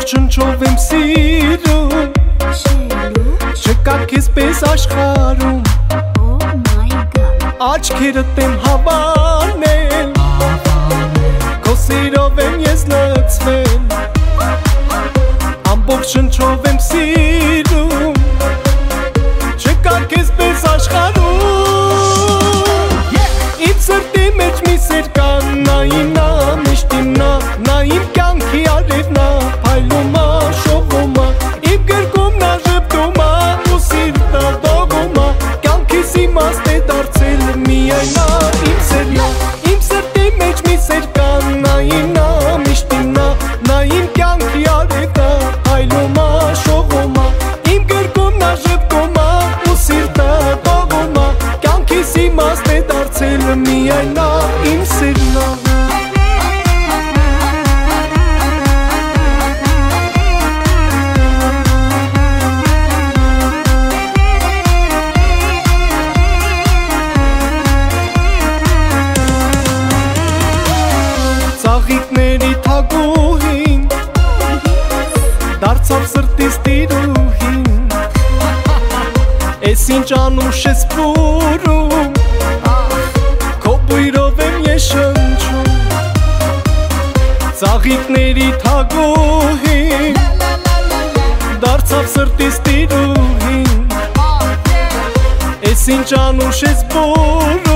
չնչով եմ սիրում, չկա քեզ պես աշխարհում, աչքերդ եմ հավանել, քո սիրով եմ ես լցվել, ամբողջ չնչով եմ սիրում, չկա քեզ պես աշխարհում, իմ սրտի մեջ մի սեր կա, նա իմն ա, միշտ իմն ա, նա իմ կյանքի արևն ա, փայլում ա, շողում ա, իմ գրկում նա ժպտում ա, ու սիրտը դողում ա, կյանքիս իմաստ է դարձել միայն նա, իմ սերն ա, իմ սրտի մեջ մի սեր կա, նա իմն ա, միշտ իմն ա, նա իմ կյանքի արևն ա, փայլում ա, շողում ա, իմ գրկում նա ժպտում ա, ու սիրտը դողում ա, կյանքիս իմաստ է դարձել միայն նա, իմ սերն ա։ Ծաղիկների թագուհին, դարձավ սրտիս տիրուհին, էս ինչ անուշ ես բուրում, քո բույրով եմ ես շնչում, ծաղիկների թագուհին, դարձավ սրտիս տիրուհին, էս ինչ անուշ ես բուրում,